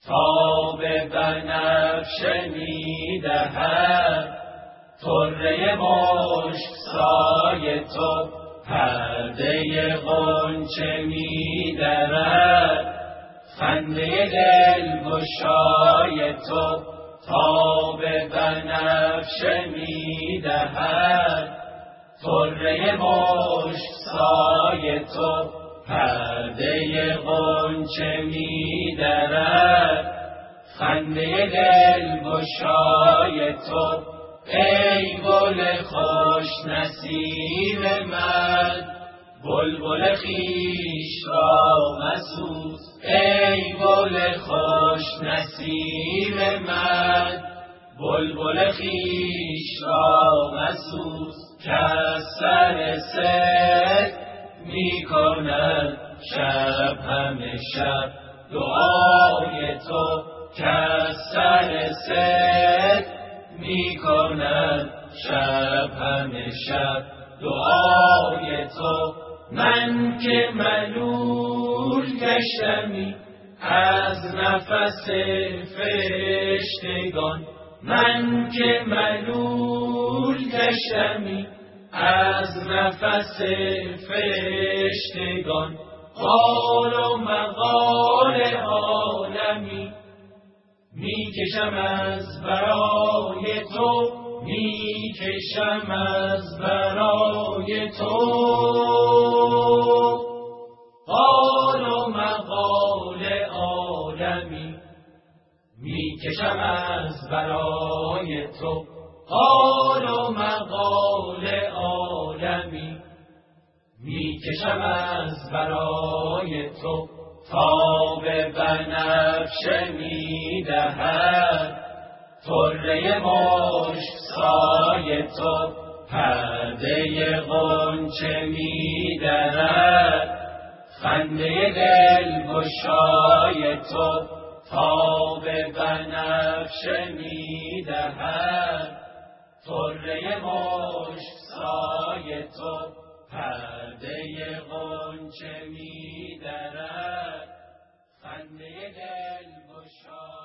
تاب بنفشه می‌دهد، طره مشک سای تو پرده غنچه می‌درد. خنده دلگشای تو تاب بنفشه می‌دهد، طره مشک سای تو پرده غنچه می‌درد. خنده دلگشای تو ای گل خوش نصیب من، بلبل خویش را مسوز. ای گل خوش نصیب من، بلبل خویش را مسوز. کز سر صدق می‌کند شب همه شب دعای تو. کز سر صدق می‌کند شب همه شب دعای تو. من که ملول گشتمی از نفس فرشتگان، من که ملول گشتمی از نفس فرشتگان. قال و مقال عالمی میکشم از برای تو، میکشم از برای تو. قال و مقال عالمی میکشم از برای تو. قال و مقال عالمی میکشم از برای تو. تاب بنفشه می‌دهد، طره مشک سای تو پرده غنچه می‌درد. خنده دلگشای تو تاب بنفشه می‌دهد، طره مشک سای تو پرده غنچه می‌درد. خنده دلگشای